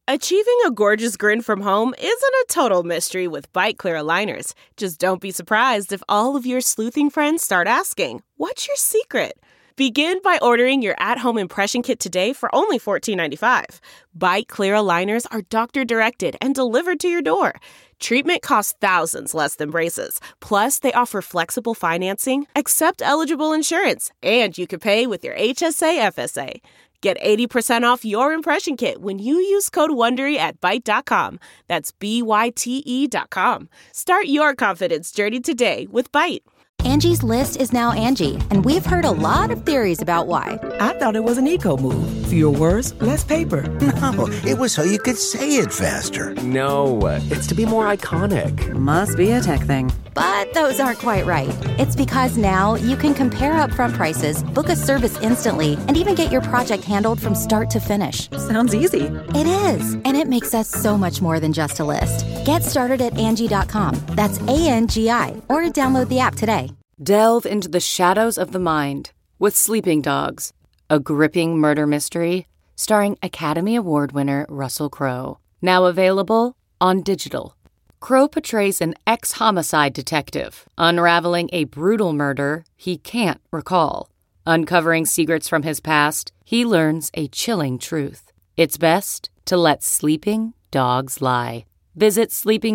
Achieving a gorgeous grin from home isn't a total mystery with Byte Clear aligners. Just don't be surprised if all of your sleuthing friends start asking, "What's your secret?" Begin by ordering your at-home impression kit today for only $14.95. Byte Clear aligners are doctor-directed and delivered to your door. Treatment costs thousands less than braces. Plus, they offer flexible financing, accept eligible insurance, and you can pay with your HSA FSA. Get 80% off your impression kit when you use code WONDERY at Byte.com. That's BYTE.com. Start your confidence journey today with Byte. Angie's List is now Angie, and we've heard a lot of theories about why. I thought it was an eco move. Fewer words, less paper. No, it was so you could say it faster. No, it's to be more iconic. Must be a tech thing. But those aren't quite right. It's because now you can compare upfront prices, book a service instantly, and even get your project handled from start to finish. Sounds easy. It is, and it makes us so much more than just a list. Get started at Angie.com. That's ANGI, or download the app today. Delve into the shadows of the mind with Sleeping Dogs, a gripping murder mystery starring Academy Award winner Russell Crowe. Now available on digital. Crowe portrays an ex-homicide detective unraveling a brutal murder he can't recall. Uncovering secrets from his past, he learns a chilling truth. It's best to let sleeping dogs lie. Visit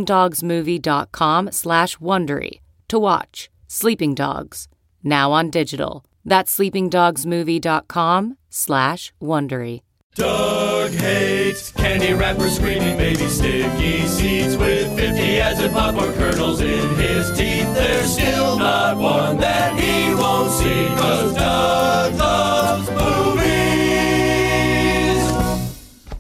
sleepingdogsmovie.com/Wondery to watch Sleeping Dogs, now on digital. That's sleepingdogsmovie.com/Wondery. Doug hates candy wrappers, screaming baby sticky seeds with 50 acid popcorn kernels in his teeth. There's still not one that he won't see, 'cause Doug loves movies.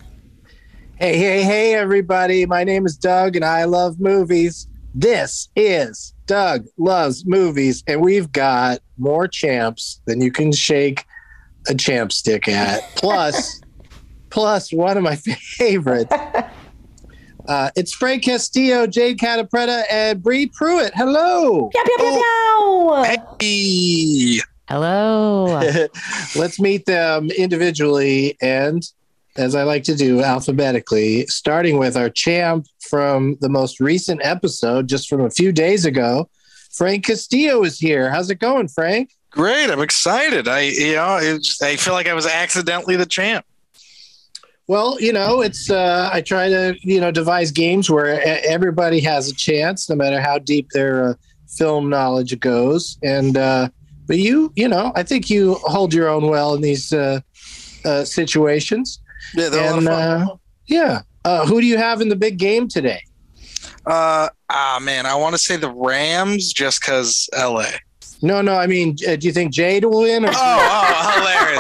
Hey, everybody. My name is Doug, and I love movies. This is Doug Loves Movies, and we've got more champs than you can shake a champ stick at. Plus one of my favorites. It's Frank Castillo, Jade Catapretta, and Bree Pruitt. Hello. Pew, pew, pew, pew. Hey. Hello. Let's meet them individually and, as I like to do, alphabetically, starting with our champ from the most recent episode, just from a few days ago. Frank Castillo is here. How's it going, Frank? Great. I'm excited. I feel like I was accidentally the champ. Well, it's I try to, devise games where everybody has a chance, no matter how deep their film knowledge goes. And but I think you hold your own well in these situations. Yeah, they're a lot of fun. Yeah. Who do you have in the big game today? Man, I want to say the Rams just because LA. No, I mean, do you think Jade will win? Or hilarious.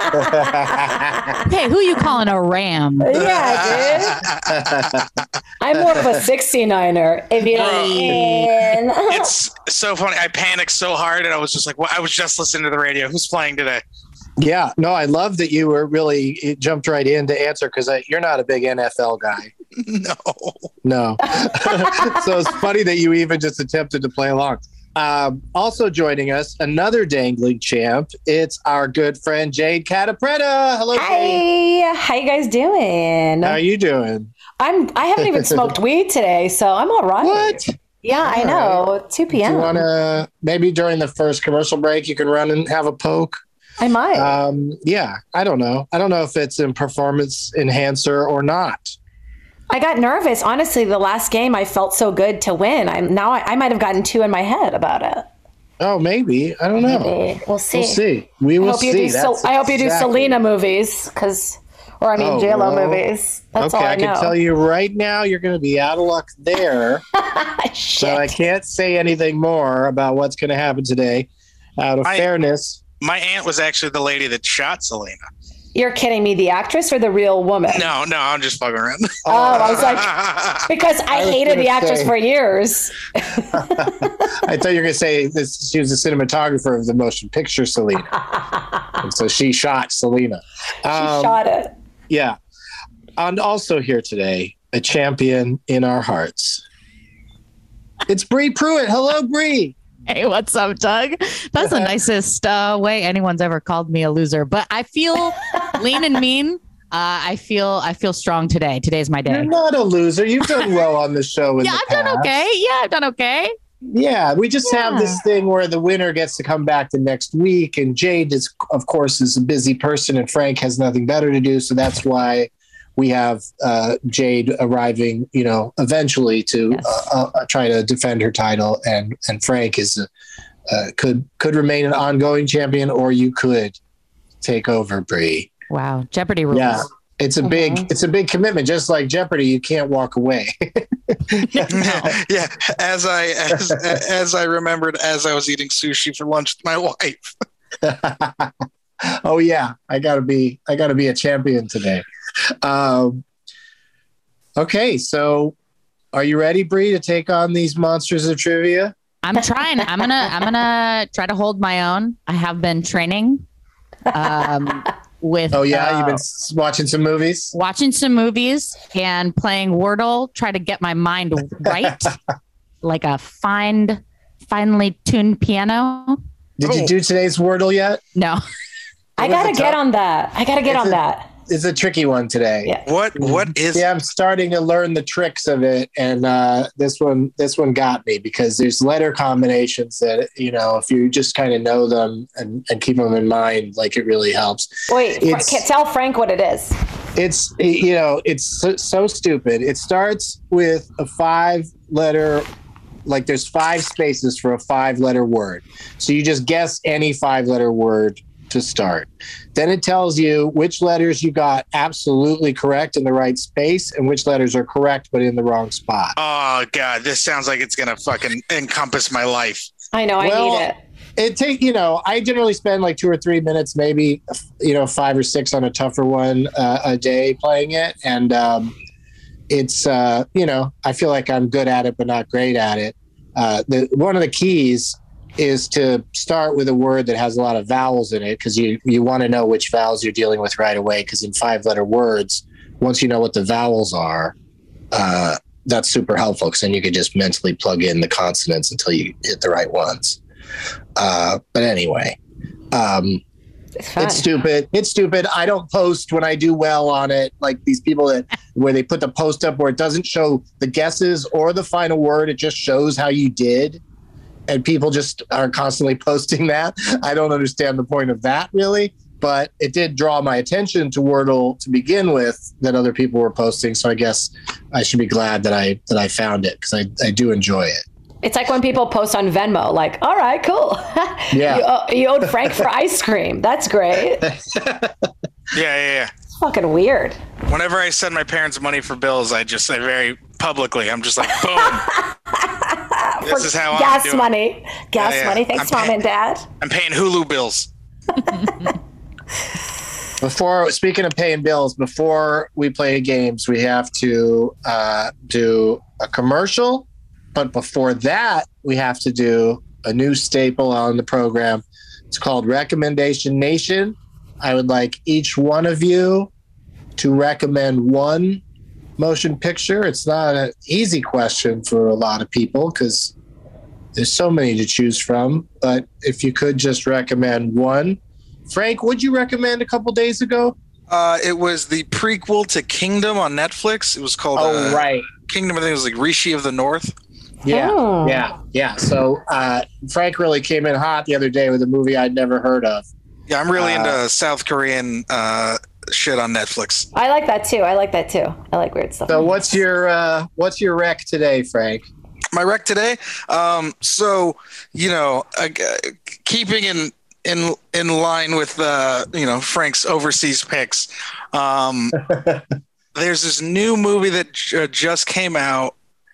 Hey, who you calling a Ram? Yeah, dude. I'm more of a 69er. If you know. It's so funny. I panicked so hard, and I was just like, well, I was just listening to the radio. Who's playing today? Yeah, no, I love that you were it jumped right in to answer, because you're not a big NFL guy. No. So it's funny that you even just attempted to play along. Also joining us, another dangling champ. It's our good friend Jade Catapretta. Hello, Jade. Hi, how you guys doing? How are you doing? I haven't even smoked weed today, so I'm all right. What? Yeah, I know. 2 p.m. Do you want to, maybe during the first commercial break, you can run and have a poke? I might. Yeah, I don't know. I don't know if it's a performance enhancer or not. I got nervous. Honestly, the last game I felt so good to win. I might have gotten 2 in my head about it. Oh, maybe. I don't know. Maybe. We'll see. We'll see. We will see. I hope you do Selena movies, J-Lo movies. That's all I know. I can tell you right now, you're going to be out of luck there. So I can't say anything more about what's going to happen today. Out of fairness. My aunt was actually the lady that shot Selena. You're kidding me, the actress or the real woman? No, I'm just fucking around. I was like, because I hated the actress for years. I thought you were going to say she was the cinematographer of the motion picture Selena. And so she shot Selena. She shot it. Yeah. And also here today, a champion in our hearts. It's Bree Pruitt. Hello, Bree. Hey, what's up, Doug? That's the nicest way anyone's ever called me a loser. But I feel lean and mean I feel strong today. Today's my day. You're not a loser. You've done well on the show. Yeah, I've done okay. Yeah, I've done okay. Yeah, we just have this thing where the winner gets to come back the next week, and Jade is, of course, is a busy person, and Frank has nothing better to do, so that's why we have Jade arriving, eventually to try to defend her title, and Frank is could remain an ongoing champion, or you could take over, Bree. Wow, Jeopardy rules. Yeah, it's a big commitment. Just like Jeopardy, you can't walk away. Yeah, as I remembered as I was eating sushi for lunch with my wife. Oh yeah, I gotta be a champion today. Okay, so are you ready, Bree, to take on these monsters of trivia? I'm trying. I'm gonna try to hold my own. I have been training. With you've been watching some movies and playing Wordle, try to get my mind right like a finely tuned piano. Did you do today's Wordle yet? No. I gotta get on that. It's a tricky one today. Yeah. What is? Yeah, I'm starting to learn the tricks of it, and this one got me because there's letter combinations that if you just kind of know them and keep them in mind, like it really helps. Wait, tell Frank what it is. It's so stupid. It starts with a 5-letter. Like there's 5 spaces for a 5-letter word, so you just guess any 5-letter word to start. Then it tells you which letters you got absolutely correct in the right space and which letters are correct but in the wrong spot. Oh God, this sounds like it's gonna fucking encompass my life. I know, I need it. It take I generally spend like 2 or 3 minutes, maybe 5 or 6 on a tougher one a day playing it, and it's I feel like I'm good at it but not great at it. One of the keys is to start with a word that has a lot of vowels in it, because you want to know which vowels you're dealing with right away, because in 5-letter words, once you know what the vowels are, that's super helpful, because then you can just mentally plug in the consonants until you hit the right ones. But anyway, it's stupid. I don't post when I do well on it, like these people where they put the post up where it doesn't show the guesses or the final word, it just shows how you did. And people just are constantly posting that. I don't understand the point of that, really. But it did draw my attention to Wordle to begin with, that other people were posting. So I guess I should be glad that I found it, because I do enjoy it. It's like when people post on Venmo, like, all right, cool. Yeah. you owed Frank for ice cream. That's great. Yeah. It's fucking weird. Whenever I send my parents money for bills, I just say very publicly, I'm just like, boom. This is how I'm doing. Money. Gas money. Thanks, Mom and Dad. I'm paying Hulu bills. Speaking of paying bills, before we play games, we have to do a commercial. But before that, we have to do a new staple on the program. It's called Recommendation Nation. I would like each one of you to recommend one motion picture. It's not an easy question for a lot of people because there's so many to choose from. But if you could just recommend one. Frank, what'd you recommend a couple days ago? It was the prequel to Kingdom on Netflix. It was called Kingdom. I think it was like Rishi of the North. Yeah. So Frank really came in hot the other day with a movie I'd never heard of. Yeah, I'm really into South Korean shit on Netflix. I like that too. I like weird stuff. So what's your rec today, Frank? My rec today? Keeping in line with Frank's overseas picks. There's this new movie that just came out.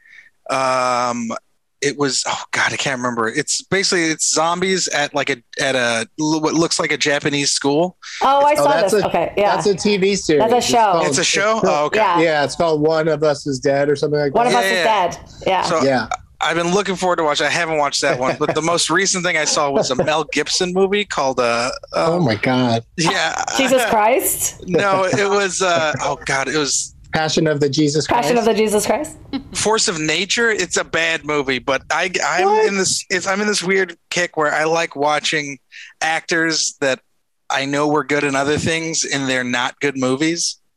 It was I can't remember. It's zombies at what looks like a Japanese school. I saw this. Okay, yeah, that's a TV series. That's a show. It's a show. Oh, okay. Yeah, it's called One of Us is Dead or something like that. One of Us is Dead. Yeah. So, yeah. I've been looking forward to watch. I haven't watched that one, but the most recent thing I saw was a Mel Gibson movie called oh my God. Yeah. Jesus Christ? No, it was it was Passion of the Jesus Christ. Passion of the Jesus Christ. Force of Nature. It's a bad movie, but I'm in this weird kick where I like watching actors that I know were good in other things and they're not good movies.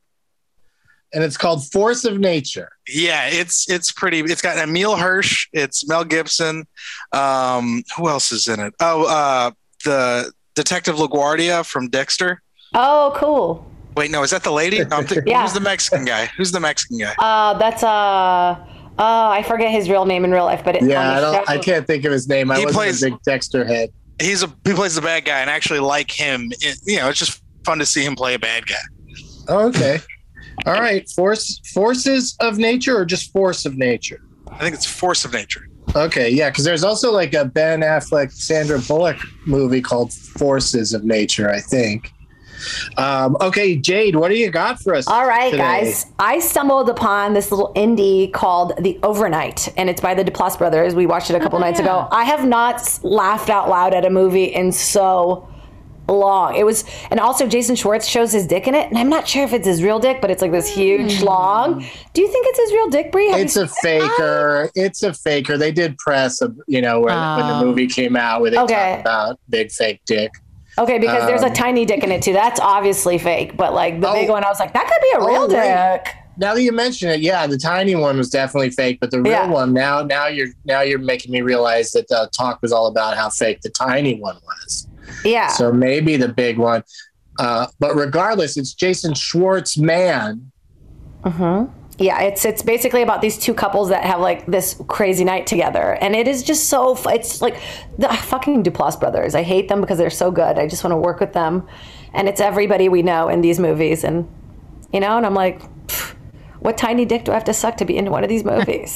and it's called Force of Nature. Yeah, it's pretty. It's got Emile Hirsch. It's Mel Gibson. Who else is in it? The Detective LaGuardia from Dexter. Oh, cool. Wait, no, is that the lady? No, Yeah. Who's the Mexican guy? That's I forget his real name in real life, but I can't think of his name. I wasn't a big Dexter head. He plays the bad guy, and I actually like him. It's just fun to see him play a bad guy. Oh, okay. All right. Forces of Nature or just Force of Nature? I think it's Force of Nature. Okay, yeah, because there's also like a Ben Affleck, Sandra Bullock movie called Forces of Nature, I think. Okay, Jade, what do you got for us? All right, today? guys. I stumbled upon this little indie called The Overnight, and it's by the Duplass brothers. We watched it a couple nights ago. I have not laughed out loud at a movie in so long. And also Jason Schwartz shows his dick in it, and I'm not sure if it's his real dick, but it's like this huge long. Do you think it's his real dick, Brie? It's a faker. It's a faker. They did press, when the movie came out, where they talked about big fake dick. Okay, because there's a tiny dick in it too. That's obviously fake, but like the big one, I was like, that could be a real dick. Now that you mention it, yeah, the tiny one was definitely fake, but the real one now you're making me realize that the talk was all about how fake the tiny one was. Yeah. So maybe the big one, but regardless, it's Jason Schwartz, man. Yeah, it's basically about these two couples that have like this crazy night together, and it is just so. It's like the fucking Duplass brothers. I hate them because they're so good. I just want to work with them, and it's everybody we know in these movies, and and I'm like, what tiny dick do I have to suck to be into one of these movies?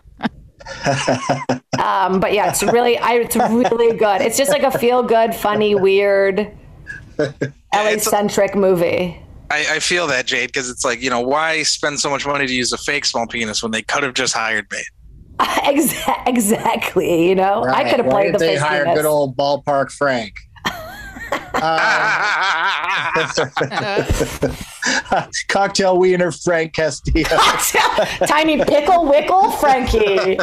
But yeah, it's really good. It's just like a feel good, funny, weird, LA-centric movie. I feel that, Jade, because it's like, why spend so much money to use a fake small penis when they could have just hired me? Exactly. Right. I could have played the fake penis. They hired good old Ballpark Frank. Cocktail wiener Frank Castillo. Tiny pickle wickle Frankie.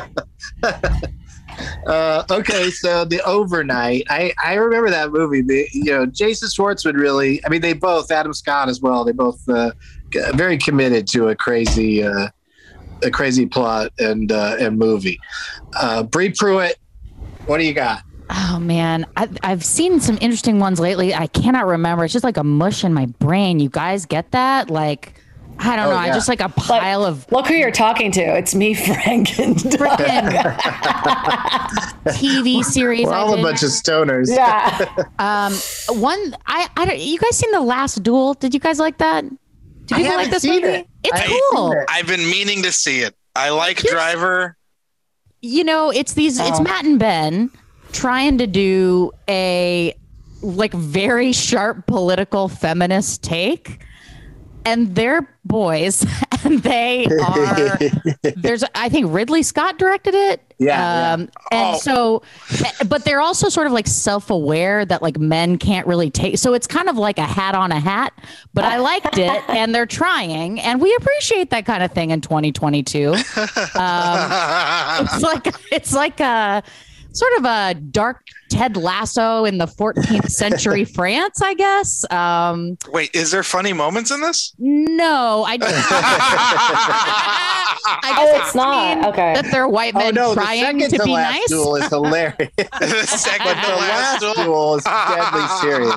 Okay, so The Overnight. I remember that movie. Jason Schwartz would really. I mean, they both, Adam Scott as well. They both very committed to a crazy plot and movie. Brie Pruitt, what do you got? Oh man, I've seen some interesting ones lately. I cannot remember. It's just like a mush in my brain. You guys get that? Like, I don't know. Yeah. I just like a pile of. Look who you're talking to. It's me, Frank, and TV series. We're all a bunch of stoners. Yeah. You guys seen The Last Duel? Did you guys like that? Do people like this movie? It's cool. I've been meaning to see it. I like Driver. It's Matt and Ben trying to do a like very sharp political feminist take, and they're boys, and they are. I think Ridley Scott directed it. So, but they're also sort of like self-aware that like men can't really take. So it's kind of like a hat on a hat. But I liked it, and they're trying, and we appreciate that kind of thing in 2022. It's like a sort of a dark Ted Lasso in the 14th century France, I guess. Wait, is there funny moments in this? No, I it's not. Okay. That they're white men trying to be nice. The Duel is hilarious. The second the last duel is deadly serious.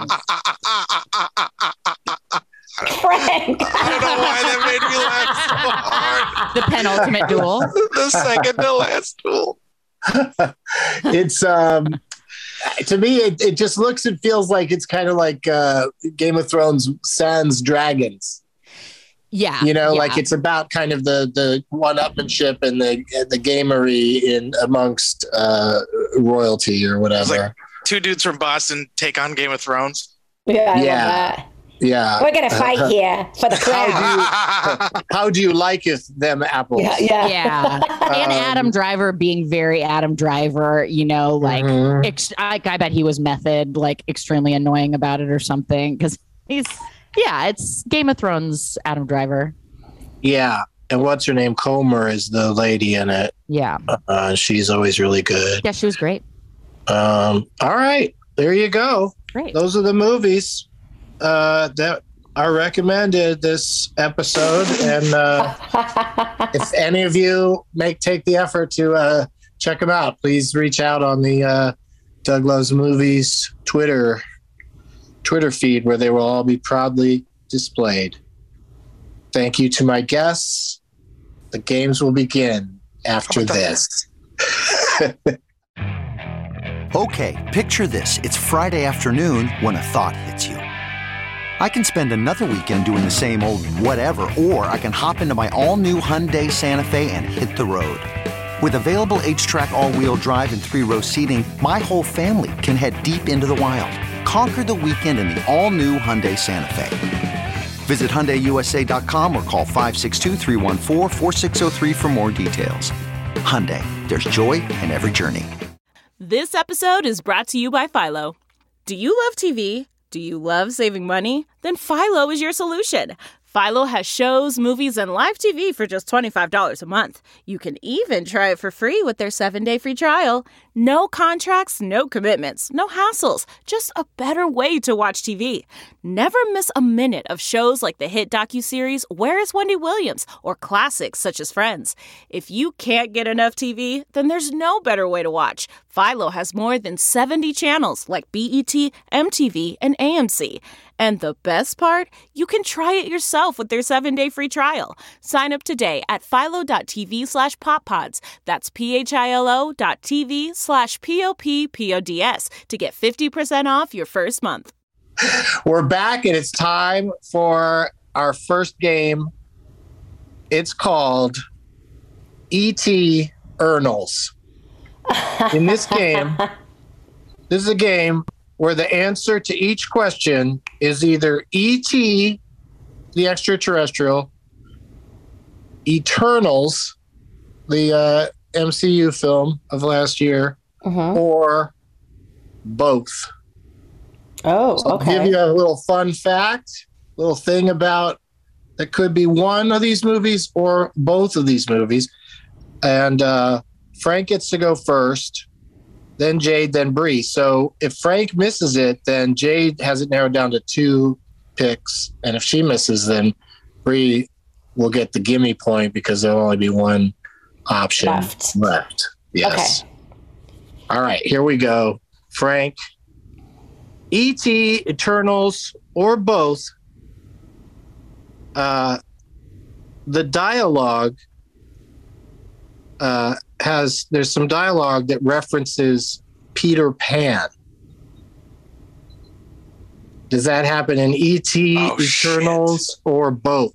Frank. I don't know why that made me laugh so hard. The penultimate duel. The second to last duel. It's to me it just looks and feels like it's kind of like Game of Thrones sans dragons. Yeah. Like it's about kind of the one-upmanship and the gamery in amongst royalty or whatever. It's like two dudes from Boston take on Game of Thrones. Yeah, I love that. Yeah, we're gonna fight here for the crown. How do you like it, them apples? Yeah. And Adam Driver being very Adam Driver, I bet he was method, like extremely annoying about it or something, because it's Game of Thrones Adam Driver. Yeah, and what's her name? Comer is the lady in it. Yeah, she's always really good. Yeah, she was great. All right, there you go. Great. Those are the movies that are recommended this episode. And if any of you take the effort to check them out, please reach out on the Doug Loves Movies Twitter feed, where they will all be proudly displayed. Thank you to my guests. The games will begin after this. Okay, picture this. It's Friday afternoon when a thought hits you. I can spend another weekend doing the same old whatever, or I can hop into my all-new Hyundai Santa Fe and hit the road. With available H-Track all-wheel drive and 3-row seating, my whole family can head deep into the wild. Conquer the weekend in the all-new Hyundai Santa Fe. Visit HyundaiUSA.com or call 562-314-4603 for more details. Hyundai, there's joy in every journey. This episode is brought to you by Philo. Do you love TV? Do you love saving money? Then Philo is your solution. Philo has shows, movies, and live TV for just $25 a month. You can even try it for free with their 7-day free trial. No contracts, no commitments, no hassles. Just a better way to watch TV. Never miss a minute of shows like the hit docuseries Where is Wendy Williams? Or classics such as Friends. If you can't get enough TV, then there's no better way to watch. Philo has more than 70 channels like BET, MTV, and AMC. And the best part? You can try it yourself with their 7-day free trial. Sign up today at philo.tv/poppods. That's philo.tv/POPPODS to get 50% off your first month. We're back, and it's time for our first game. It's called E.T. Ernals. In this game, this is a game where the answer to each question is either E.T., the extraterrestrial, Eternals, the MCU film of last year, or both. Oh, so okay. I'll give you a little fun fact, little thing about that could be one of these movies or both of these movies. And Frank gets to go first, then Jade, then Bree. So if Frank misses it, then Jade has it narrowed down to 2 picks. And if she misses, then Bree will get the gimme point because there'll only be one option left. Yes. Okay. All right, here we go. Frank, E.T., Eternals, or both. The dialogue there's some dialogue that references Peter Pan. Does that happen in E.T., Eternals, or both?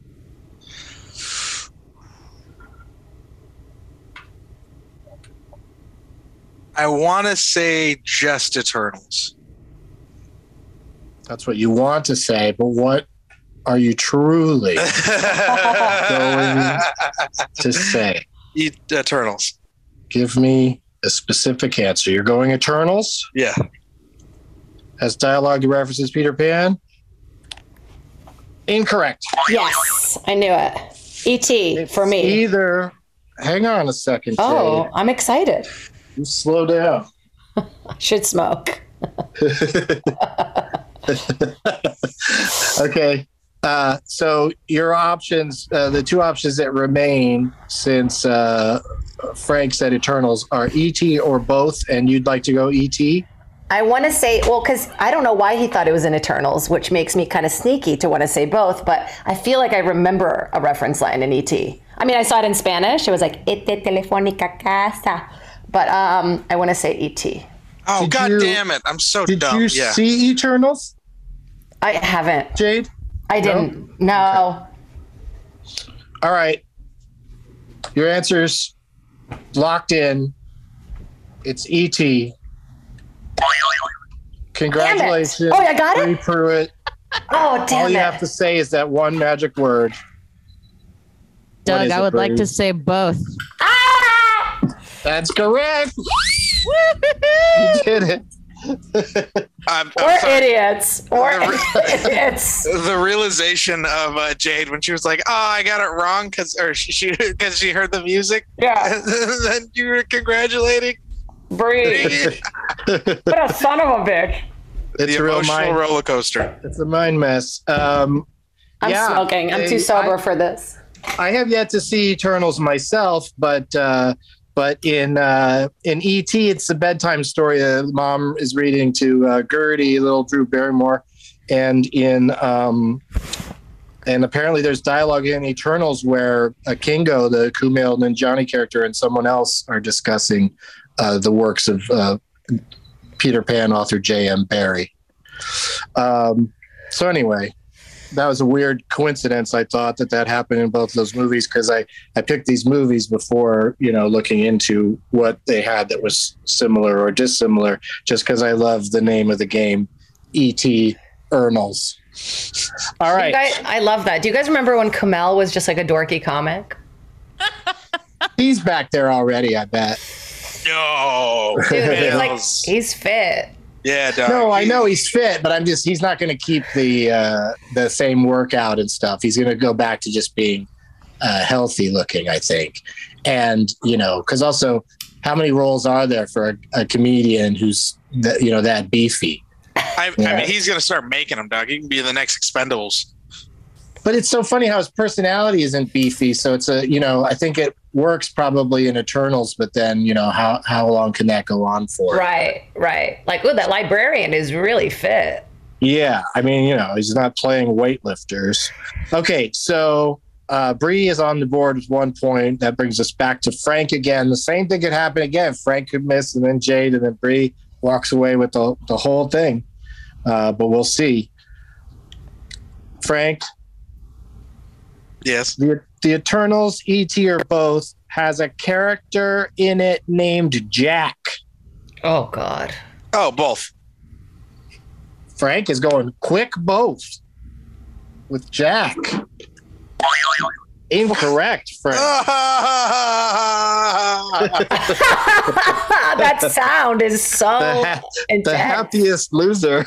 I want to say just Eternals. That's what you want to say, but what are you truly going to say? Eternals. Give me a specific answer. You're going Eternals? Yeah. As dialogue references Peter Pan? Incorrect. Yes, I knew it. E.T. for me. Either. Hang on a second. Oh, Jade. I'm excited. You slow down. I should smoke. Okay. So your options, the 2 options that remain since Frank said Eternals are E.T. or both, and you'd like to go E.T.? I want to say, well, because I don't know why he thought it was in Eternals, which makes me kind of sneaky to want to say both, but I feel like I remember a reference line in E.T. I mean, I saw it in Spanish. It was like, Ete telefónica casa. But I want to say E.T. Oh, God damn it. I'm so dumb. Did you see Eternals? I haven't. Jade? I didn't. No. Okay. All right. Your answer's locked in. It's E.T. Congratulations. Oh, I got it? Bree Pruitt. Oh, damn it. All you have to say is that one magic word. Doug, I would like to say both. Ah! That's correct. You did it. I'm idiots. Or idiots. The realization of Jade when she was like, "Oh, I got it wrong," because she heard the music. Yeah. And then you were congratulating Bree. What a son of a bitch. It's the a real emotional roller coaster. It's a mind mess. I'm smoking. I'm too sober for this. I have yet to see Eternals myself, but in E.T., it's a bedtime story that mom is reading to Gertie, little Drew Barrymore, and apparently there's dialogue in Eternals where Kingo, the Kumail Nanjiani character, and someone else are discussing the works of Peter Pan author J.M. Barrie. So anyway, that was a weird coincidence. I thought that happened in both of those movies because I picked these movies before, looking into what they had that was similar or dissimilar, just because I love the name of the game, E.T. Ernals. All right. I love that. Do you guys remember when Kumail was just like a dorky comic? He's back there already, I bet. No. Dude, he's fit. Yeah, dog. No, I know he's fit, but he's not going to keep the same workout and stuff. He's going to go back to just being healthy looking, I think. And, because also how many roles are there for a comedian who's that beefy? I mean, he's going to start making them, dog. He can be in the next Expendables. But it's so funny how his personality isn't beefy. So it's I think it works probably in Eternals, but then, how long can that go on for? Right. Like, that librarian is really fit. Yeah. I mean, he's not playing weightlifters. Okay. So Bree is on the board with 1 point. That brings us back to Frank again. The same thing could happen again. Frank could miss, and then Jade, and then Bree walks away with the whole thing. But we'll see. Frank. Yes. The Eternals, E.T. or both, has a character in it named Jack. Oh, God. Oh, both. Frank is going quick both with Jack. Incorrect, Frank. That sound is so intense. The happiest loser.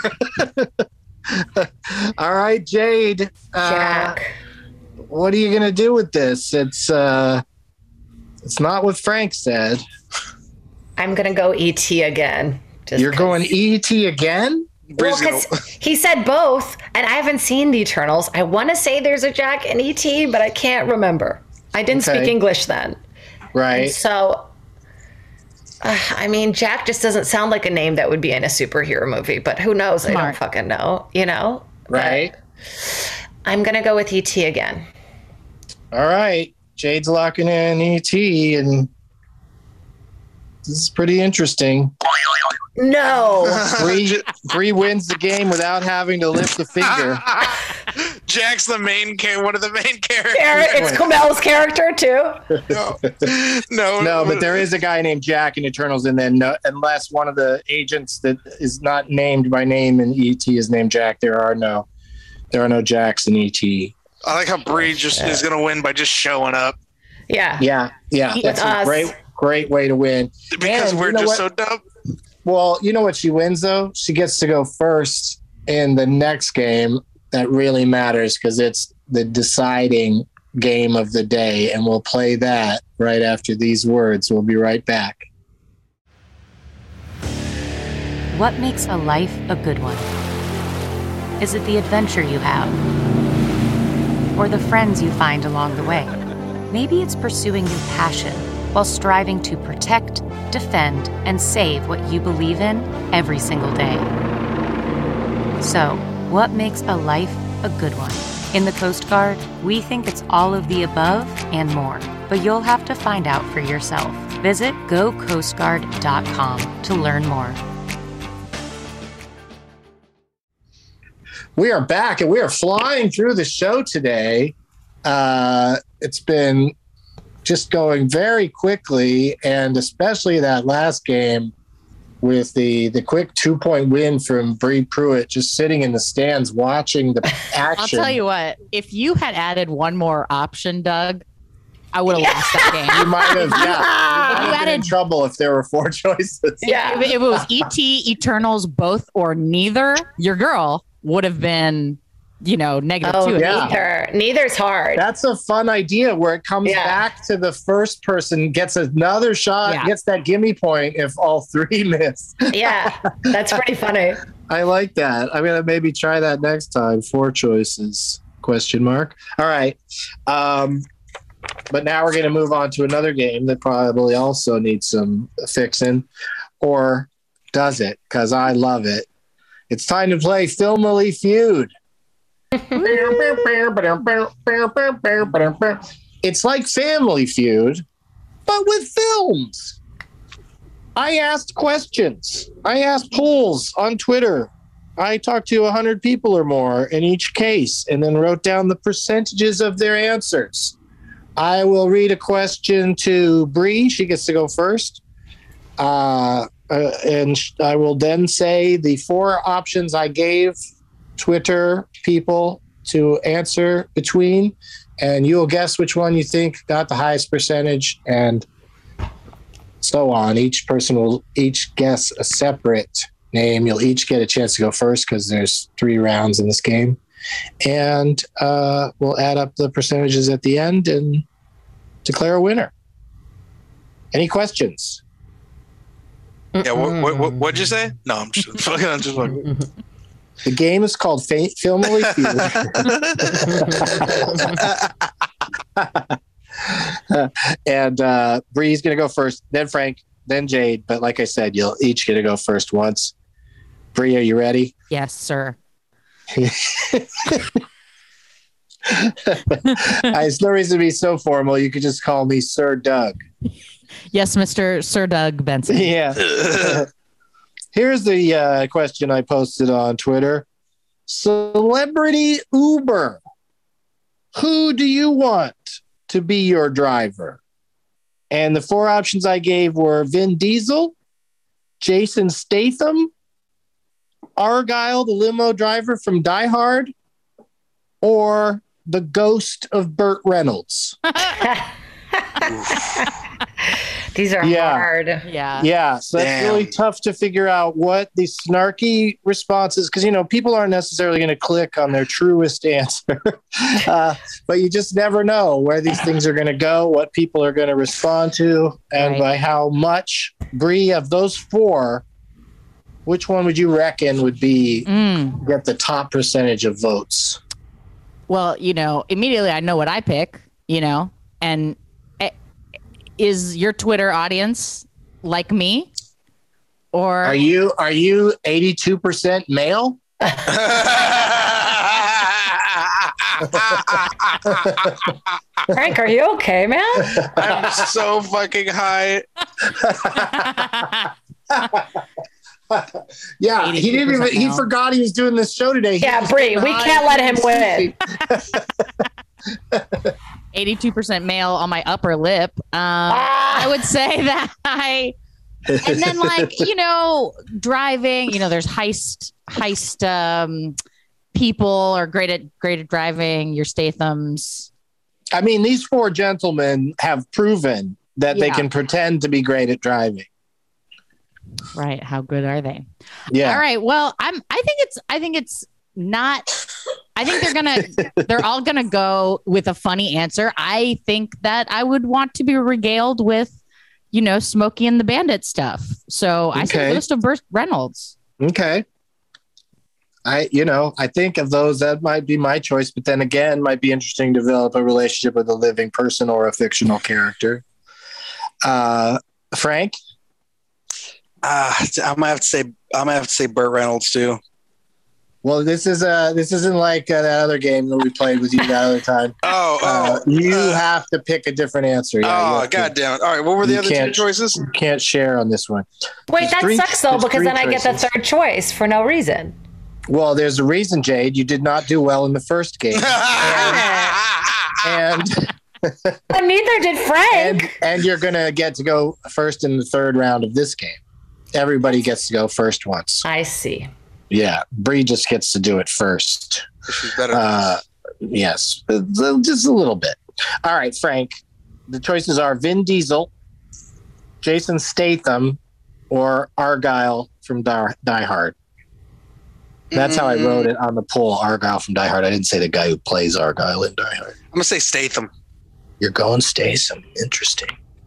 All right, Jade. Jack. What are you going to do with this? It's not what Frank said. I'm going to go E.T. again. You're going E.T. again? Well, because he said both, and I haven't seen the Eternals. I want to say there's a Jack and E.T., but I can't remember. I didn't speak English then. Right. And so, Jack just doesn't sound like a name that would be in a superhero movie, but who knows? Smart. I don't fucking know, Right. But I'm going to go with E.T. again. All right. Jade's locking in E.T., and this is pretty interesting. No. Bree wins the game without having to lift a finger. Jack's one of the main characters. It's Kumail's character, too. No, but there is a guy named Jack in Eternals, and then unless one of the agents that is not named by name in E.T. is named Jack, there are no Jacks in E.T. I like how Bree just is going to win by just showing up. Yeah. That's a great way to win. Because we're just so dumb. Well, you know what she wins, though? She gets to go first in the next game that really matters because it's the deciding game of the day, and we'll play that right after these words. We'll be right back. What makes a life a good one? Is it the adventure you have? Or the friends you find along the way? Maybe it's pursuing your passion while striving to protect, defend, and save what you believe in every single day. So, what makes a life a good one? In the Coast Guard, we think it's all of the above and more, but you'll have to find out for yourself. Visit gocoastguard.com to learn more. We are back, and we are flying through the show today. It's been just going very quickly, and especially that last game with the quick 2-point win from Bree Pruitt, just sitting in the stands watching the action. I'll tell you what, if you had added one more option, Doug, I would have lost that game. You might have, yeah. You added in trouble if there were 4 choices. Yeah. If it was E.T., Eternals, both or neither, your girl would have been negative Oh, two. neither's hard. That's a fun idea where it comes back to the first person, gets another shot, gets that gimme point if all three miss. Yeah, that's pretty funny. I like that. I'm gonna maybe try that next time. 4 choices? ? All right. But now we're gonna move on to another game that probably also needs some fixing, or does it? Because I love it. It's time to play Filmily Feud. It's like Family Feud, but with films. I asked questions. I asked polls on Twitter. I talked to 100 people or more in each case and then wrote down the percentages of their answers. I will read a question to Bree. She gets to go first. And I will then say the 4 options I gave Twitter people to answer between, and you'll guess which one you think got the highest percentage, and so on. Each person will each guess a separate name. You'll each get a chance to go first because there's 3 rounds in this game, and we'll add up the percentages at the end and declare a winner. Any questions? Yeah, what'd you say? No, I'm just fucking. The game is called Filmily Feud. And Bree's going to go first, then Frank, then Jade. But like I said, you'll each get to go first once. Bree, are you ready? Yes, sir. It's no reason to be so formal. You could just call me Sir Doug. Yes, Mr. Sir Doug Benson. Yeah. Here's the question I posted on Twitter. Celebrity Uber. Who do you want to be your driver? And the 4 options I gave were Vin Diesel, Jason Statham, Argyle, the limo driver from Die Hard, or the ghost of Burt Reynolds. These are hard. Yeah. So that's really tough to figure out what the snarky responses, because, people aren't necessarily going to click on their truest answer. But you just never know where these things are going to go, what people are going to respond to, and by how much. Bree, of those 4, which one would you reckon would be get the top percentage of votes? Well, immediately I know what I pick, and is your Twitter audience like me? Or are you 82% male? Frank, are you okay, man? I'm so fucking high. Yeah, he forgot he was doing this show today. Yeah, Bree, we can't let him win. 82% male on my upper lip. I would say that and then driving, there's heist people are great at driving, your Stathams. I mean, these 4 gentlemen have proven that they can pretend to be great at driving. Right. How good are they? Yeah. All right. Well, I think they're all gonna go with a funny answer. I think that I would want to be regaled with, Smokey and the Bandit stuff. So I say Ghost of Burt Reynolds. Okay. I think of those, that might be my choice, but then again, might be interesting to develop a relationship with a living person or a fictional character. Frank? I'm gonna have to say Burt Reynolds too. Well, this isn't like that other game that we played with you that other time. You have to pick a different answer. Yeah, God damn it! All right, what were the other 2 choices? You can't share on this one. Wait, that sucks though, because then I get the 3rd choice for no reason. Well, there's a reason, Jade. You did not do well in the first game, and neither did Frank. And you're gonna get to go first in the 3rd round of this game. Everybody gets to go first once. I see. Yeah, Bree just gets to do it first. She's better. Yes, just a little bit. All right, Frank. The choices are Vin Diesel, Jason Statham, or Argyle from Die Hard. That's how I wrote it on the poll. Argyle from Die Hard. I didn't say the guy who plays Argyle in Die Hard. I'm gonna say Statham. You're going Statham. Interesting.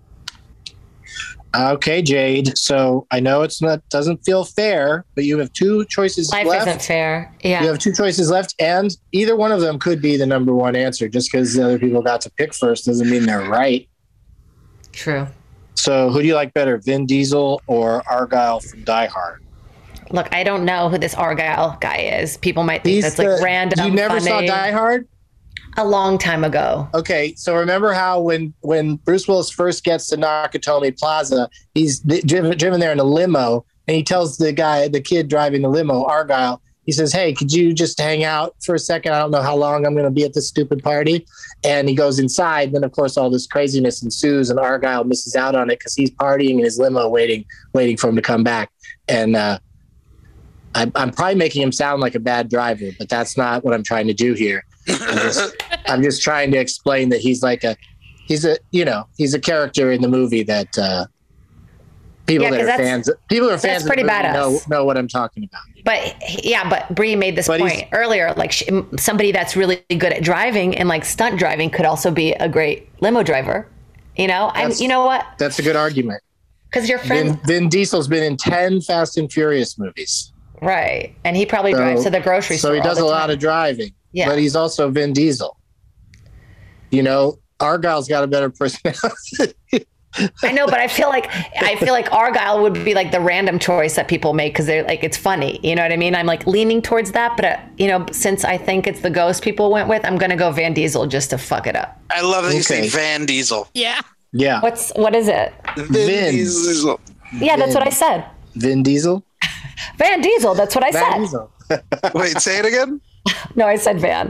Okay, Jade. So I know doesn't feel fair, but you have two choices Life left. isn't fair. Yeah. You have two choices left, and either one of them could be the number one answer. Just because the other people got to pick first doesn't mean they're right. True. So who do you like better, Vin Diesel or Argyle from Die Hard? Look, I don't know who this Argyle guy is. People might think that's like random. You never saw funny. Die Hard? A long time ago. Okay, so remember how when Bruce Willis first gets to Nakatomi Plaza, he's driven there in a limo, and he tells the kid driving the limo, Argyle, he says, "Hey, could you just hang out for a second? I don't know how long I'm going to be at this stupid party." And he goes inside. Then, of course, all this craziness ensues, and Argyle misses out on it because he's partying in his limo, waiting for him to come back. And I'm probably making him sound like a bad driver, but that's not what I'm trying to do here. I'm just trying to explain that he's a character in the movie that people who are fans of the movie know what I'm talking about. But Bree made this point earlier, like somebody that's really good at driving and like stunt driving could also be a great limo driver. You know, you know what? That's a good argument. Because your friend Vin Diesel's been in 10 Fast and Furious movies. Right. And he probably drives to the grocery store. So he does a lot of driving. Yeah. But he's also Vin Diesel. You know, Argyle's got a better personality. I know, but I feel like Argyle would be like the random choice that people make because they're like, it's funny. You know what I mean? I'm like leaning towards that, but since I think it's the ghost people went with, I'm gonna go Van Diesel just to fuck it up. I love that you say Van Diesel. Yeah. Yeah. What is it? Vin Diesel. Yeah, that's what I said. Vin Diesel. Van Diesel. That's what I said. Diesel. Wait, say it again. No, I said Van.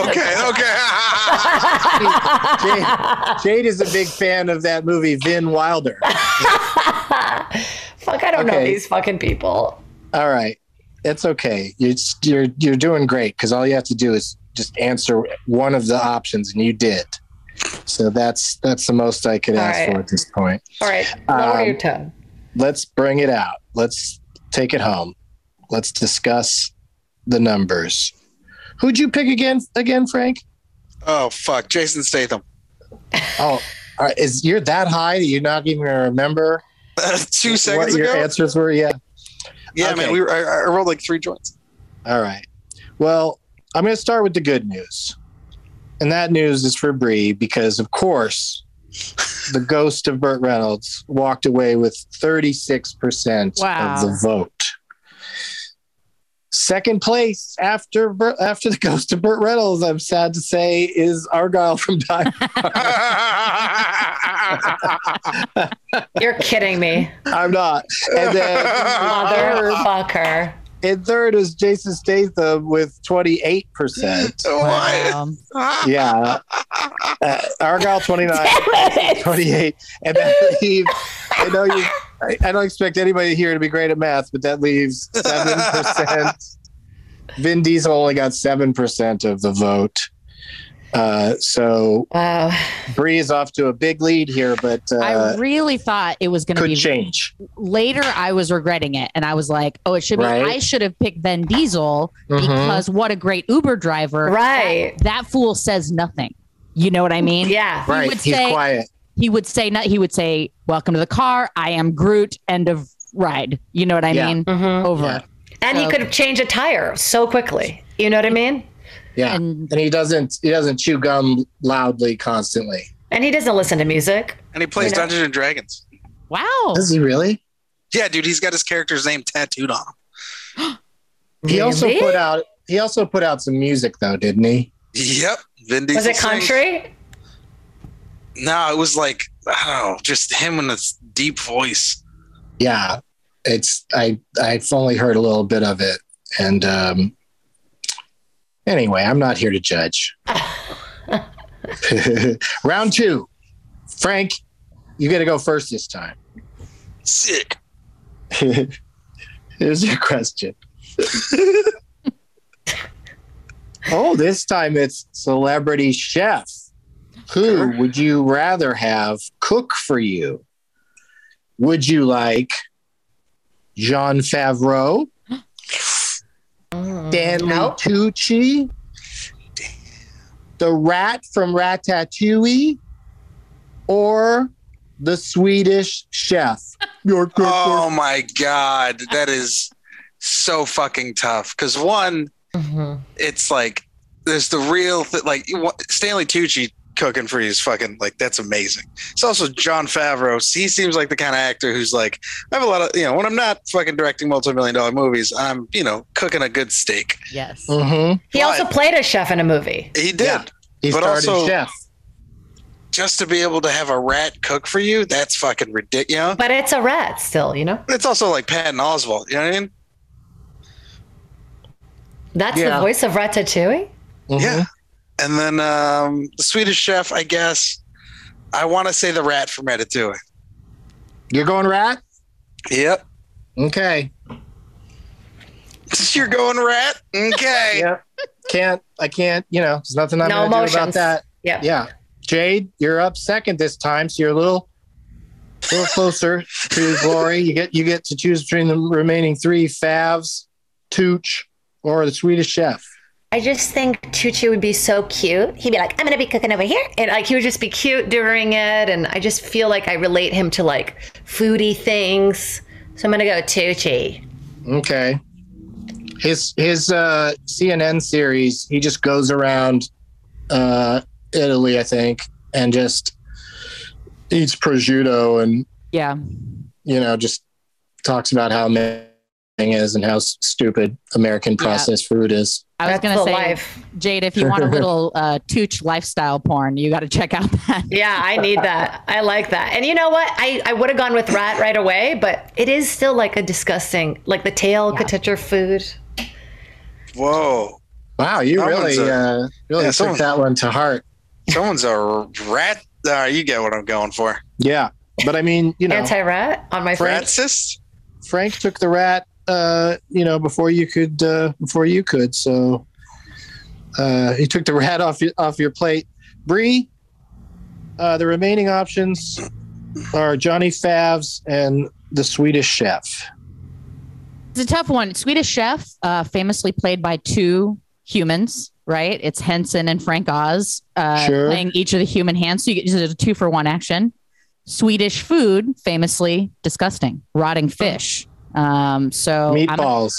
Jade is a big fan of that movie, Vin Wilder. Fuck, I don't know these fucking people. All right. It's okay. You're doing great because all you have to do is just answer one of the options, and you did. So that's the most I could ask for at this point. All right. Lower your tone. Let's bring it out. Let's take it home. Let's discuss the numbers. Who'd you pick again, Frank? Oh, fuck. Jason Statham. Oh, all right. You're that high that you're not even going to remember 2 seconds what your answers were? Yeah. Yeah, okay. Man. I rolled like 3 joints. All right. Well, I'm going to start with the good news. And that news is for Bree because, of course, the ghost of Burt Reynolds walked away with 36% of the vote. Second place after the ghost of Burt Reynolds, I'm sad to say, is Argyle from Die Hard. You're kidding me. I'm not. And then motherfucker. In third is Jason Statham with 28%. Wow. Yeah. Argyle 29, 28. And that leaves, I don't expect anybody here to be great at math, but that leaves 7%. Vin Diesel only got 7% of the vote. So Bree is off to a big lead here, but I really thought it was going to be change. Later, I was regretting it, and I was like, "Oh, it should be." Right? I should have picked Vin Diesel because what a great Uber driver! Right? That fool says nothing. You know what I mean? Yeah. Right. He's quiet. He would say, "He would say, welcome to the car. I am Groot. End of ride." You know what I mean? Over. Yeah. And he could change a tire so quickly. You know what I mean? Yeah, and he doesn't chew gum loudly constantly. And he doesn't listen to music. And he plays Dungeons and Dragons. Wow. Does he really? Yeah, dude, he's got his character's name tattooed on him. He also put out some music though, didn't he? Yep. Vin Diesel was it country? No, it was like, I don't know, just him in this deep voice. Yeah. I've only heard a little bit of it. And anyway, I'm not here to judge. Round 2. Frank, you got to go first this time. Sick. Here's your question. This time it's celebrity chef. Who would you rather have cook for you? Would you like Jon Favreau Stanley Tucci, the rat from Ratatouille, or the Swedish Chef? Oh my God, that is so fucking tough. Because one, it's like there's the real Stanley Tucci cooking for you is fucking like that's amazing. It's also Jon Favreau. He seems like the kind of actor who's like, I have a lot of when I'm not fucking directing multi-million-dollar movies, I'm cooking a good steak. Yes. He also played a chef in a movie. He did. Yeah. He started also, chef. Just to be able to have a rat cook for you, that's fucking ridiculous. But it's a rat still, It's also like Patton Oswalt. You know what I mean? That's the voice of Ratatouille? Yeah. And then the Swedish Chef, I guess. I want to say the rat from Ratatouille. You're going rat? Yep. Okay. You're going rat? Okay. Yep. I can't, there's nothing I'm going to do about that. Yep. Yeah. Jade, you're up second this time, so you're a little closer to glory. You get to choose between the remaining three: Favs, Tooch, or the Swedish Chef. I just think Tucci would be so cute. He'd be like, I'm going to be cooking over here. And he would just be cute during it. And I just feel like I relate him to foodie things. So I'm going to go Tucci. Okay. His CNN series, he just goes around Italy, I think, and just eats prosciutto and just talks about how amazing it is and how stupid American processed food is. I was going to say, Jade, if you want a little Tooch lifestyle porn, you got to check out that. Yeah, I need that. I like that. And you know what? I would have gone with rat right away, but it is still a disgusting, the tail could touch your food. Whoa. Wow, you really took that one to heart. Someone's a rat. You get what I'm going for. Yeah. But I mean, anti-rat on my Frank. Frank took the rat before you could. So he took the rat off your plate. Bree, the remaining options are Johnny Favs and the Swedish Chef. It's a tough one. Swedish Chef, famously played by two humans, right? It's Henson and Frank Oz playing each of the human hands. So you get a 2-for-1 action. Swedish food, famously disgusting, rotting fish. Meatballs.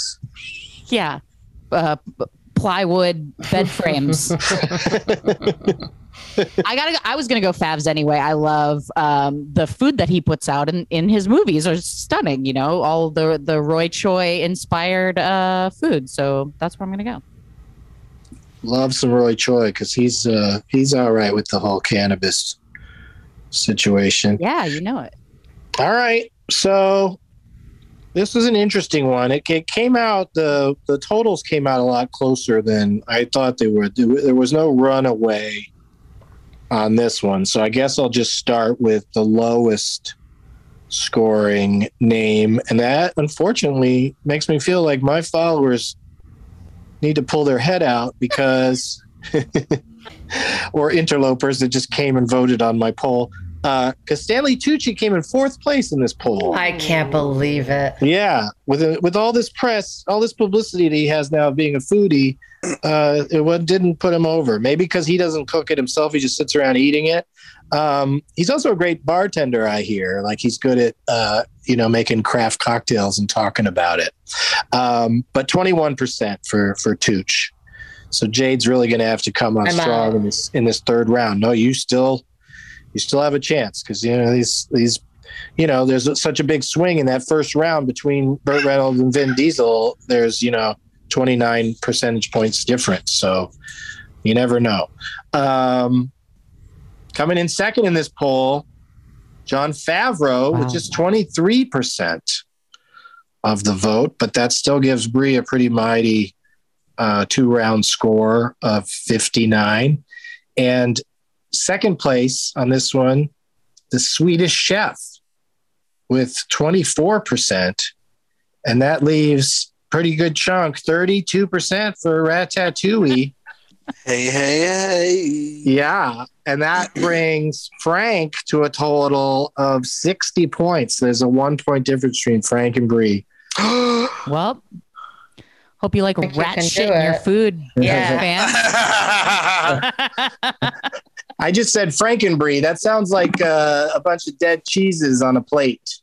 Plywood bed frames. I was gonna go Favs anyway. I love the food that he puts out in his movies are stunning. All the Roy Choi inspired food. So that's where I'm gonna go. Love some Roy Choi because he's all right with the whole cannabis situation. Yeah, you know it. All right, so this was an interesting one. It came out, the totals came out a lot closer than I thought they would. There was no runaway on this one. So I guess I'll just start with the lowest scoring name. And that, unfortunately, makes me feel like my followers need to pull their head out because, or interlopers that just came and voted on my poll. Because Stanley Tucci came in 4th place in this poll. I can't believe it. Yeah, with all this press, all this publicity that he has now of being a foodie, it didn't put him over. Maybe because he doesn't cook it himself, he just sits around eating it. He's also a great bartender, I hear. He's good at making craft cocktails and talking about it. But 21% for Tooch. So Jade's really going to have to come on strong in this third round. No, you still have a chance because these there's such a big swing in that first round between Burt Reynolds and Vin Diesel. There's 29 percentage points difference, so you never know. Coming in second in this poll, Jon Favreau with just 23% of the vote, but that still gives Bree a pretty mighty 2-round score of 59. And second place on this one, the Swedish Chef with 24%. And that leaves pretty good chunk, 32% for Ratatouille. Hey. Yeah. And that brings Frank to a total of 60 points. There's a 1-point difference between Frank and Bree. Well, Hope you like Think you rat can shit do in your it. food, Yeah. fan. I just said Frankenbrie. That sounds like a bunch of dead cheeses on a plate.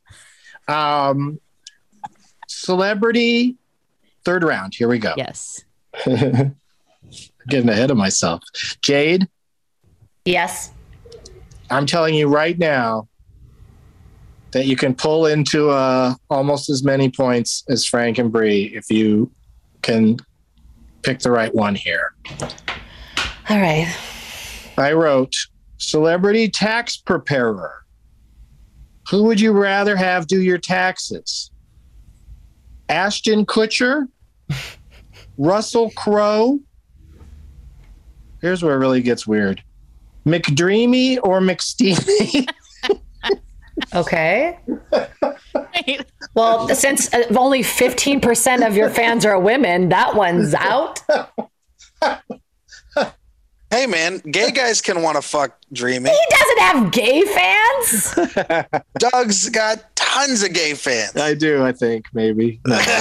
Celebrity, third round. Here we go. Yes. Getting ahead of myself. Jade, Yes. I'm telling you right now that you can pull into almost as many points as Frankenbrie if you can pick the right one here. All right. I wrote celebrity tax preparer. Who would you rather have do your taxes? Ashton Kutcher? Russell Crowe? Here's where it really gets weird. McDreamy or McSteamy? Okay. Well, since only 15% of your fans are women, that one's out. Hey, man, gay guys can want to fuck Dreamy. He doesn't have gay fans. Doug's got tons of gay fans. I do, I think, maybe.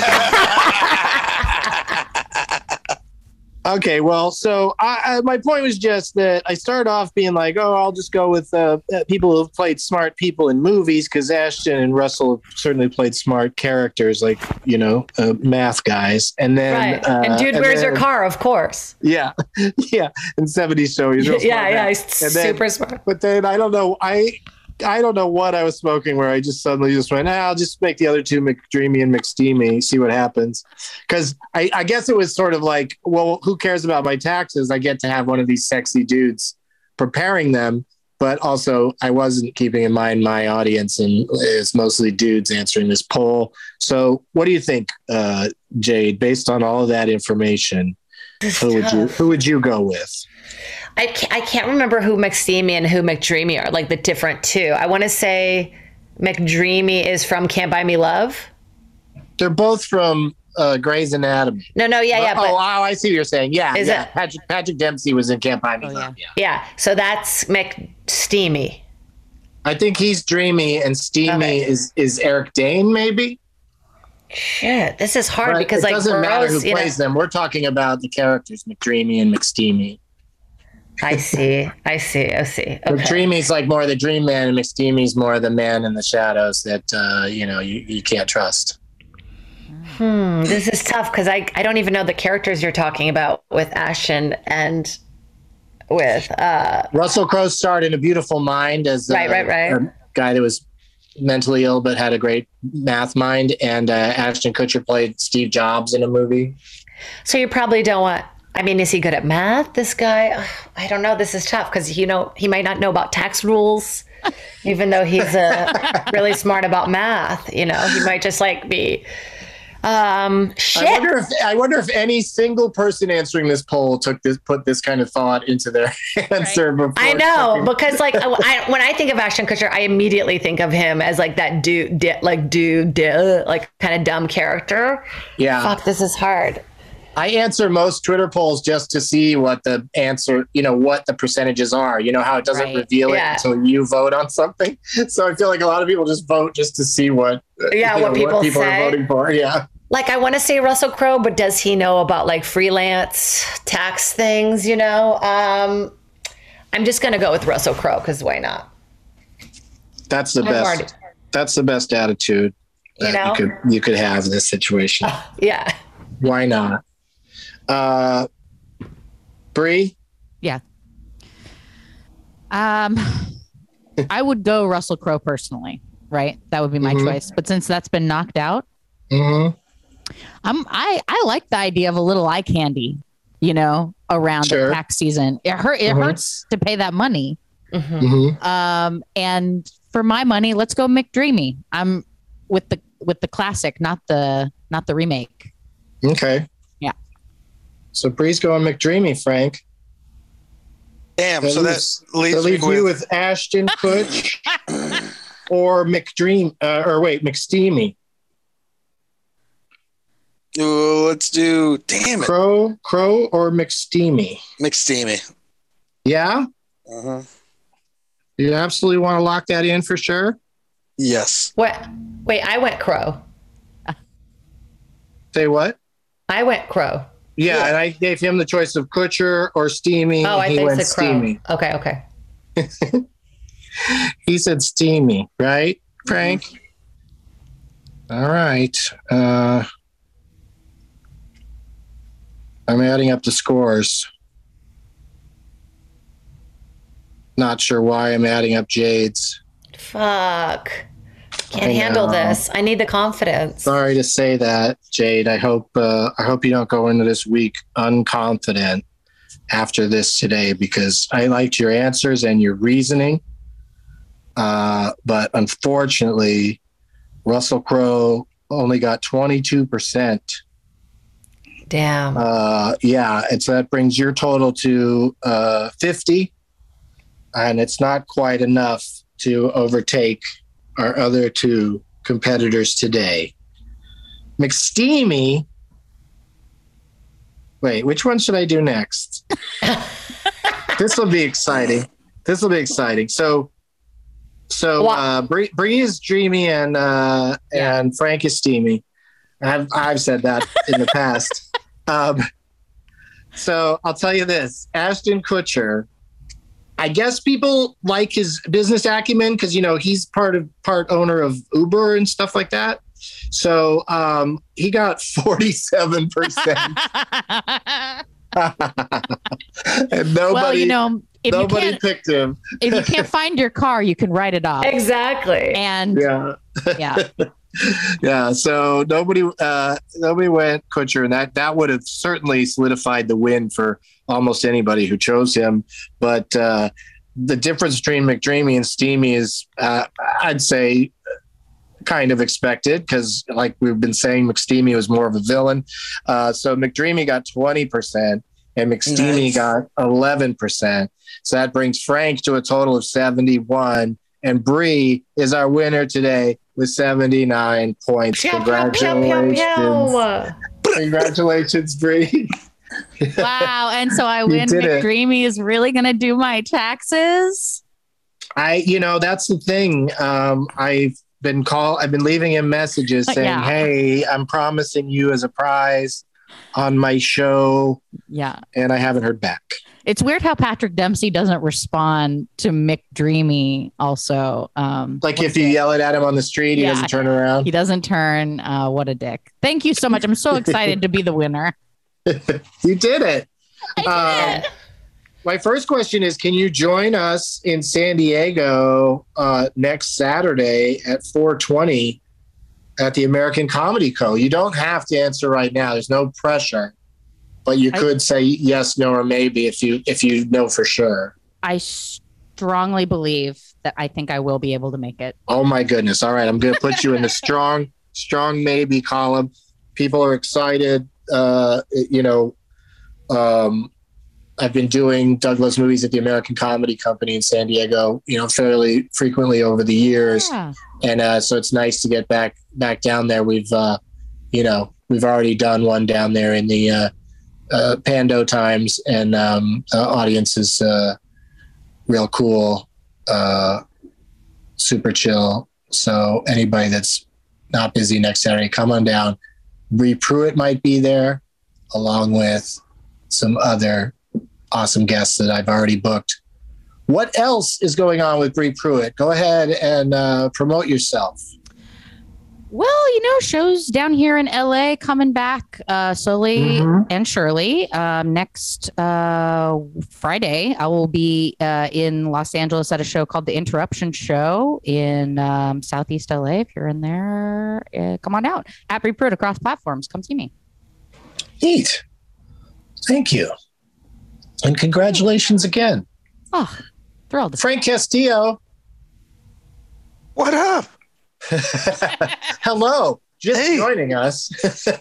Okay, well, so my point was just that I started off being like, oh, I'll just go with people who've played smart people in movies because Ashton and Russell have certainly played smart characters, like, math guys. And then, Right. And Dude, Where's Your Car? Of course. Yeah, yeah. In 70s show, he's real smart. Yeah, he's And then- super smart. But then I don't know. I don't know what I was smoking where I just suddenly just went, I'll just make the other two McDreamy and McSteamy, see what happens. Because I guess it was sort of like, well, who cares about my taxes? I get to have one of these sexy dudes preparing them. But also, I wasn't keeping in mind my audience, and it's mostly dudes answering this poll. So what do you think, Jade, based on all of that information, who would you go with? I can't remember who McSteamy and who McDreamy are, like the different two. I want to say McDreamy is from Can't Buy Me Love. They're both from Grey's Anatomy. No, yeah. Oh, I see what you're saying. Yeah, Is yeah. it- Patrick Dempsey was in Can't Buy Me Love. Yeah. Yeah, so that's McSteamy. I think he's dreamy, and Steamy is Eric Dane, maybe. Shit, this is hard But because it like doesn't matter who Burroughs, plays them. We're talking about the characters, McDreamy and McSteamy. I see. Okay. McDreamy's like more the dream man, and McSteamy's more the man in the shadows that you can't trust. This is tough because I don't even know the characters you're talking about with Ashton and with Russell Crowe starred in A Beautiful Mind as right. a guy that was mentally ill but had a great math mind, and Ashton Kutcher played Steve Jobs in a movie. So you probably don't want. I mean, is he good at math? This guy, ugh, I don't know. This is tough because he might not know about tax rules, even though he's really smart about math. He might just like be. Shit. I wonder if any single person answering this poll put this kind of thought into their answer before. I know because like when I think of Ashton Kutcher, I immediately think of him as like that dude, like kind of dumb character. Yeah. Fuck, this is hard. I answer most Twitter polls just to see what the answer, what the percentages are. You know how it doesn't reveal it until you vote on something. So I feel like a lot of people just vote just to see what people say. are voting for. Yeah. Like I want to say Russell Crowe, but does he know about like freelance tax things? I'm just gonna go with Russell Crowe because why not? That's the best. That's the best attitude that you could have in this situation. Yeah. Why not? Bree? Yeah. I would go Russell Crowe personally, right? That would be my choice. But since that's been knocked out, I like the idea of a little eye candy, around the tax season. It hurts to pay that money. And for my money, let's go McDreamy. I'm with the classic, not the remake. Okay. Yeah. So Bree's going McDreamy, Frank. Damn. That leaves you with Ashton Kutcher or McSteamy. Let's do. Damn it. Crow or McSteamy. McSteamy. Yeah. You absolutely want to lock that in for sure. Yes. What? Wait, I went Crow. Say what? I went Crow. Yeah, and I gave him the choice of Kutcher or Steamy. Oh, I he thought you went said Crow. Steamy. Okay. He said Steamy, right, Frank? All right. I'm adding up the scores. Not sure why I'm adding up Jade's. Fuck. Can't handle this. I need the confidence. Sorry to say that, Jade. I hope you don't go into this week unconfident after this today, because I liked your answers and your reasoning. But unfortunately, Russell Crowe only got 22%. Damn. Yeah, and so that brings your total to 50, and it's not quite enough to overtake our other two competitors today. McSteamy. Wait, which one should I do next? This will be exciting. So Bree is dreamy and Frank is steamy. I've said that in the past. So I'll tell you this: Ashton Kutcher. I guess people like his business acumen because, he's part owner of Uber and stuff like that. So he got 47%. And nobody picked him. If you can't find your car, you can write it off. Exactly. And yeah. Yeah. So nobody went Kutcher, and that would have certainly solidified the win for almost anybody who chose him. But the difference between McDreamy and Steamy is, I'd say, kind of expected, because like we've been saying, McSteamy was more of a villain. So McDreamy got 20% and McSteamy got 11%. So that brings Frank to a total of 71, and Bree is our winner today with 79 points. Congratulations. Congratulations, Bree. Wow. And so I win. McDreamy is really going to do my taxes. That's the thing. I've been leaving him messages saying, hey, I'm promising you as a prize on my show. Yeah. And I haven't heard back. It's weird how Patrick Dempsey doesn't respond to McDreamy also. If you yell it at him on the street, he doesn't turn around. He doesn't turn. What a dick. Thank you so much. I'm so excited to be the winner. You did it. I did it. My first question is, can you join us in San Diego next Saturday at 4:20 at the American Comedy Co? You don't have to answer right now. There's no pressure. But you could say yes, no, or maybe if you know for sure. I strongly believe that I think I will be able to make it. Oh my goodness. All right. I'm going to put you in the strong maybe column. People are excited. I've been doing Doug Loves Movies at the American Comedy Company in San Diego, fairly frequently over the years. Yeah. And so it's nice to get back down there. We've already done one down there in the Pando times, and the audience is real cool, super chill. So anybody that's not busy next Saturday, come on down. Bree Pruitt might be there, along with some other awesome guests that I've already booked. What else is going on with Bree Pruitt? Go ahead and promote yourself. Well, shows down here in LA coming back slowly and surely. Next Friday, I will be in Los Angeles at a show called The Interruption Show in Southeast LA. If you're in there, come on out. At Bree Pruitt across platforms. Come see me. Neat. Thank you. And congratulations again. Oh, thrilled. Frank Castillo. What up? Hello. Just joining us.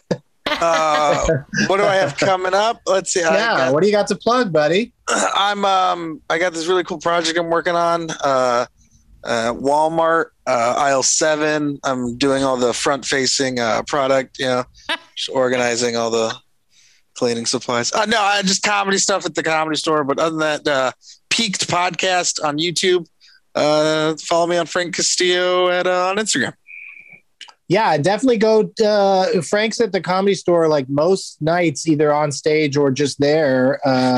What do I have coming up? Let's see. What do you got to plug, buddy? I got this really cool project I'm working on. Walmart, aisle 7. I'm doing all the front facing product, just organizing all the cleaning supplies. No, I just comedy stuff at the Comedy Store. But other than that, Peaked podcast on YouTube. Follow me on Frank Castillo on Instagram. Yeah, definitely go. Frank's at the Comedy Store like most nights, either on stage or just there.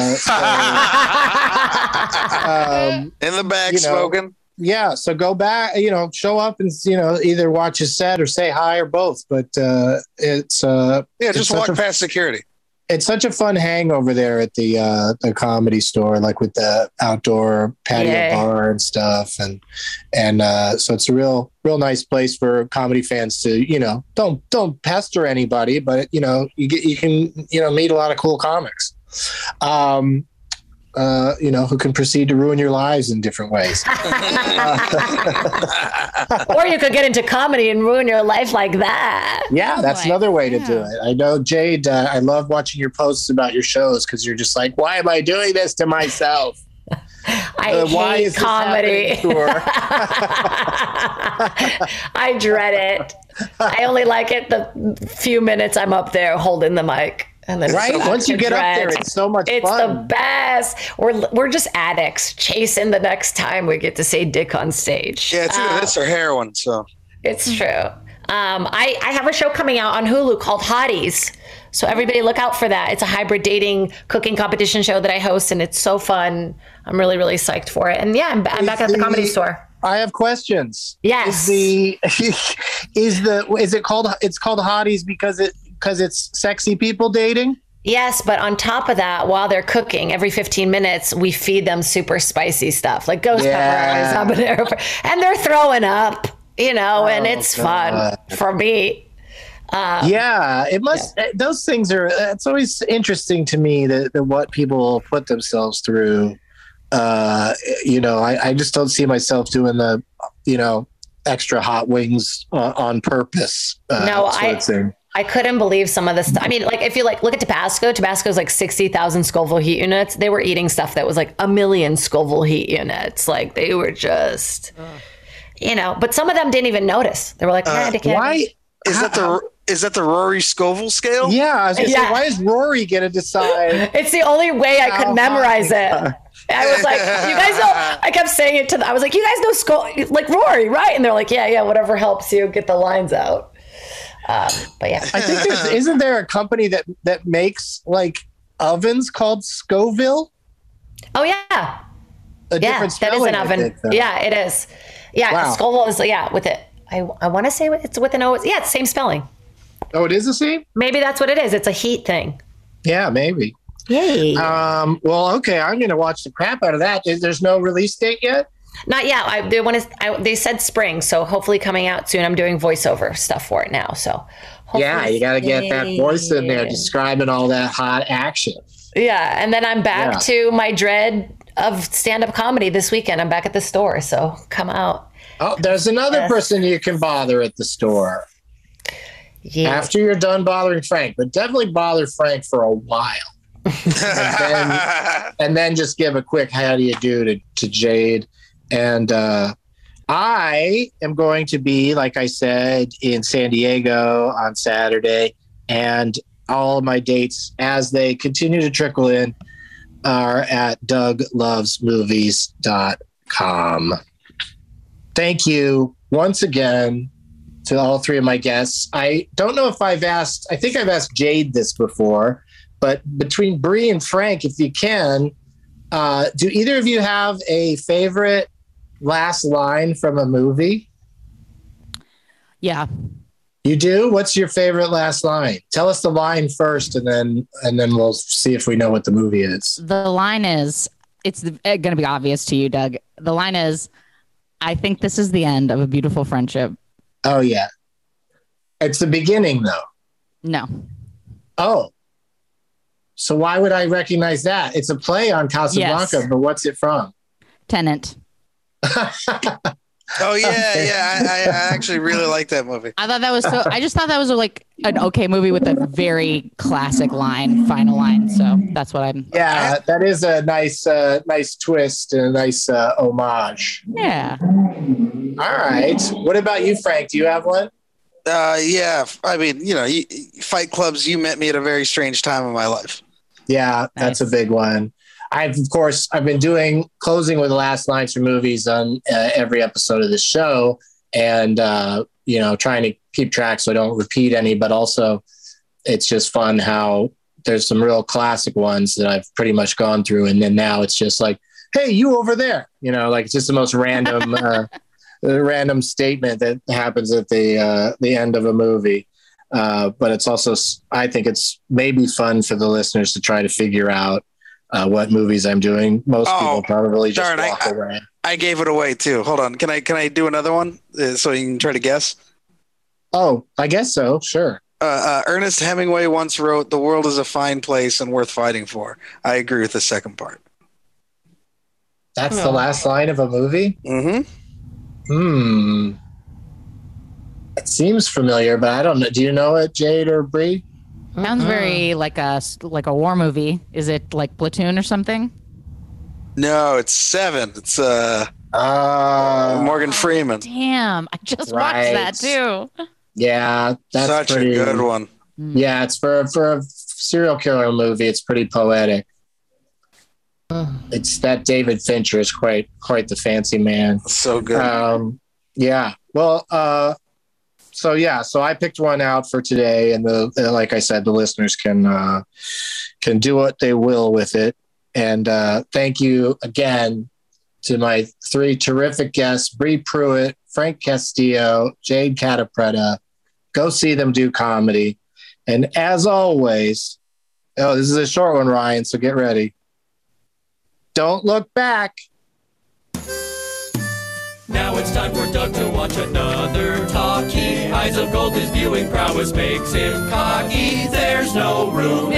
In the back, smoking. Yeah, so go back, show up and, either watch his set or say hi or both. But just walk past security. It's such a fun hang over there at the Comedy Store, like with the outdoor patio bar and stuff, and so it's a real nice place for comedy fans to don't pester anybody, but you can meet a lot of cool comics. Who can proceed to ruin your lives in different ways. Or you could get into comedy and ruin your life like that. Yeah, that's another way to do it. I know, Jade, I love watching your posts about your shows because you're just like, why am I doing this to myself? I hate comedy. I dread it. I only like it the few minutes I'm up there holding the mic. And then once you get up there, it's so much fun. It's the best. We're just addicts chasing the next time we get to say dick on stage. Yeah, it's either this or heroin. So it's true. I have a show coming out on Hulu called Hotties. So everybody look out for that. It's a hybrid dating cooking competition show that I host, and it's so fun. I'm really, really psyched for it. And yeah, I'm back at the Comedy Store. I have questions. Yes. It's called Hotties because it's sexy people dating? Yes, but on top of that, while they're cooking, every 15 minutes, we feed them super spicy stuff like ghost pepper, habanero, and they're throwing up, and it's fun for me. It must. Those things are. It's always interesting to me that what people put themselves through. I just don't see myself doing the, extra hot wings on purpose. I couldn't believe some of this. I mean, like if you look at Tabasco's like 60,000 Scoville heat units. They were eating stuff that was like 1 million Scoville heat units. Like they were just, but some of them didn't even notice. They were like, why? Is that the Rory Scoville scale? Yeah. I was gonna say, why is Rory going to decide? It's the only way I could memorize it. I was like, you guys know, I kept saying it to them. I was like, you guys know like Rory, right? And they're like, yeah, whatever helps you get the lines out. But yeah, I think isn't there a company that makes like ovens called Scoville? Oh yeah, different that is an spelling, oven. It is. Yeah, wow. Scoville is with it. I want to say it's with an O. Yeah, it's same spelling. Oh, it is the same? Maybe that's what it is. It's a heat thing. Yeah, maybe. Yay. Well, okay, I'm going to watch the crap out of that. There's no release date yet? Not yet. They said spring, so hopefully coming out soon. I'm doing voiceover stuff for it now, so you got to get that voice in there describing all that hot action. Yeah, and then I'm back to my dread of stand-up comedy this weekend. I'm back at the store, so come out. Oh, there's another person you can bother at the store. Yeah. After you're done bothering Frank, but definitely bother Frank for a while. and then just give a quick how do you do to Jade. And I am going to be, like I said, in San Diego on Saturday. And all of my dates, as they continue to trickle in, are at DougLovesMovies.com. Thank you once again to all three of my guests. I don't know if I think I've asked Jade this before, but between Bree and Frank, if you can, do either of you have a favorite last line from a movie? Yeah. You do? What's your favorite last line? Tell us the line first, and then we'll see if we know what the movie is. The line is, it's going to be obvious to you, Doug. The line is, I think this is the end of a beautiful friendship. Oh, yeah. It's the beginning, though. No. Oh. So why would I recognize that? It's a play on Casablanca, but what's it from? Tenet. Oh yeah. I actually really like that movie. I just thought that was like an okay movie with a very classic final line. So that's what I'm. Yeah, that is a nice twist and a nice homage. Yeah. All right. What about you, Frank? Do you have one? Yeah. I mean, Fight Club's You Met Me at a Very Strange Time in My Life. Yeah, that's a big one. I've been doing closing with the last lines from movies on every episode of the show. and trying to keep track so I don't repeat any, but also it's just fun how there's some real classic ones that I've pretty much gone through. And then now it's just like, hey, you over there, like it's just the most random, random statement that happens at the end of a movie. But it's also, I think it's maybe fun for the listeners to try to figure out what movies I'm doing. Most people probably just walk away. I gave it away too. Hold on. Can I do another one so you can try to guess? Oh, I guess so. Sure. Ernest Hemingway once wrote, "The world is a fine place and worth fighting for." I agree with the second part. That's the last line of a movie? Mm-hmm. It seems familiar, but I don't know. Do you know it, Jade or Bree? Sounds very like a war movie. Is it like Platoon or something? No, it's Seven. It's Morgan Freeman. Damn, I just watched that too. Yeah, that's such a good one. Yeah, it's for a serial killer movie. It's pretty poetic. It's that David Fincher is quite the fancy man. So good. Yeah. Well, so I picked one out for today, and like I said, the listeners can do what they will with it. And thank you again to my three terrific guests, Bree Pruitt, Frank Castillo, Jade Catapretta. Go see them do comedy. And as always, this is a short one, Ryan, so get ready. Don't look back. Now it's time for Doug to watch another talkie. Eyes of gold, his viewing prowess makes him cocky. There's no room